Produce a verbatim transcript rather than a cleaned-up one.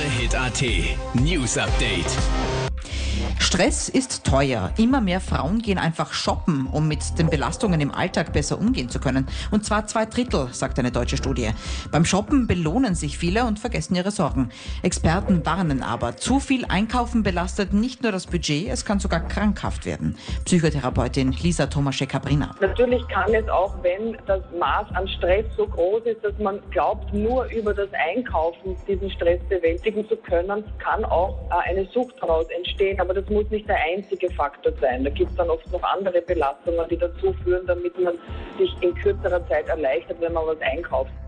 Hit Punkt A T News Update. Stress ist teuer. Immer mehr Frauen gehen einfach shoppen, um mit den Belastungen im Alltag besser umgehen zu können. Und zwar zwei Drittel, sagt eine deutsche Studie. Beim Shoppen belohnen sich viele und vergessen ihre Sorgen. Experten warnen aber, zu viel Einkaufen belastet nicht nur das Budget, es kann sogar krankhaft werden. Psychotherapeutin Lisa Tomaschek-Cabrina. Natürlich kann es auch, wenn das Maß an Stress so groß ist, dass man glaubt, nur über das Einkaufen diesen Stress bewältigen zu können, kann auch eine Sucht daraus entstehen. Aber das muss nicht der einzige Faktor sein. Da gibt es dann oft noch andere Belastungen, die dazu führen, damit man sich in kürzerer Zeit erleichtert, wenn man was einkauft.